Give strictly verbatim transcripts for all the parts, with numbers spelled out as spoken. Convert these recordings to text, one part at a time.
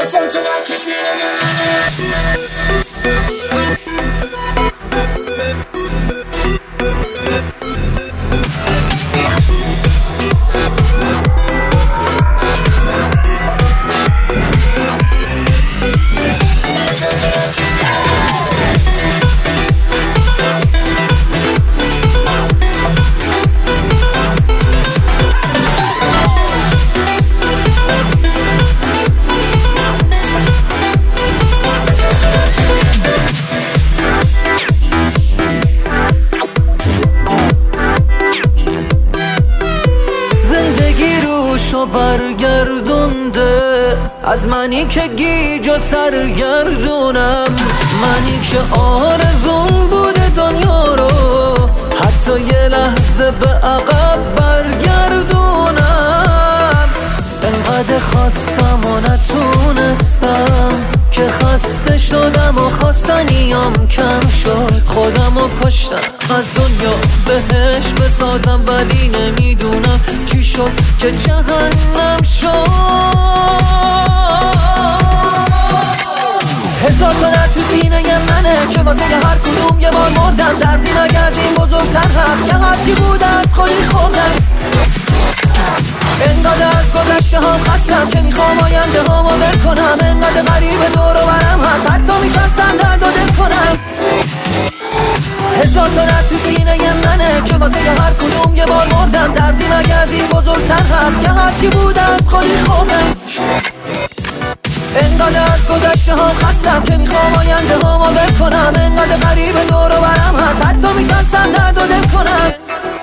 برگردونده از منی که گیج و سرگردونم، منی که آرزون بوده دنیا رو حتی یه لحظه به عقب برگردونم. انقدر خواستم و نتونستم که خسته شدم و خواستنیام کم شد، خودم رو کشتم از دنیا بهش بسازم، ولی نمیدونم چی شد که جهنم شد. هزار تا درد تو سینه منه که واسه هر کدوم یه بار مردم، دردی مگه از این بزرگتر هست که هرچی بوده از خودی خوردم. انقدر از گذشته هم خستم که میخوام آینده هامو ول کنم، انقدر غریب دور و برم هست حتی میترسم درد و دل کنم. هزار تا درد تو سینه منه که واسه هر کدوم یه بار مردم، دردی مگه از این بزرگتر هست که هرچی بوده از خودی خوردم. انقدر از گذشته هم خستم که میخوام آینده هامو ول کنم، انقدر غریب دور و برم هست حتی میترسم درد و دل کنم.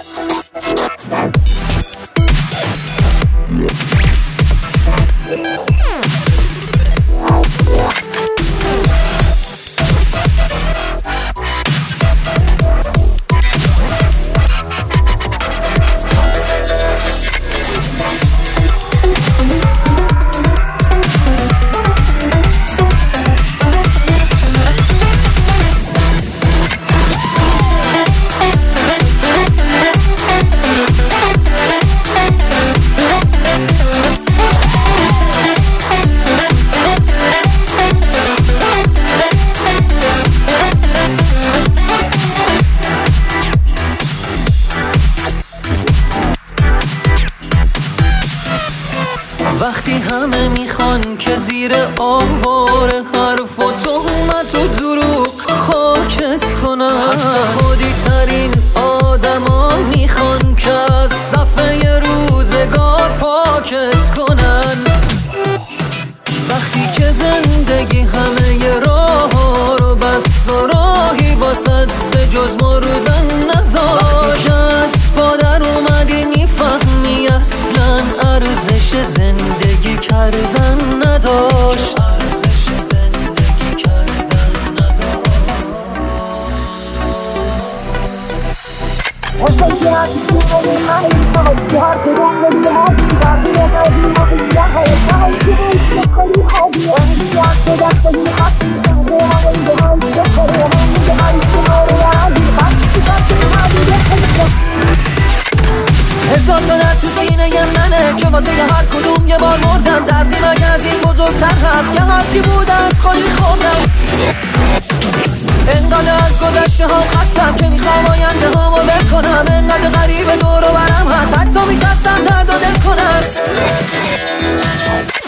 وقتی همه میخوان که زیر آوار حرف و تهمت و دروغ خاکت کنن، حتی خودی ترین آدم ها میخوان که از صفحه روزگار پاکت کنن. وقتی که زندگی همه راه ها رو بست و راهی واسد به جز مردن نذاشت، وقتی که از پادر اومدی میفهمی اصلا ارزش زندگی کردن نداشت. هزار تا درد تو سینه منه که واسه هر کدوم یه بار مردم، دردی مگه از این بزرگتر هست که هرچی بوده از خودی خوردم. انقدر از گذشته هم خستم که میخوام آینده هامو ول کنم، انقدر غریب دور و برم هست حتی میترسم درد و دل کنم.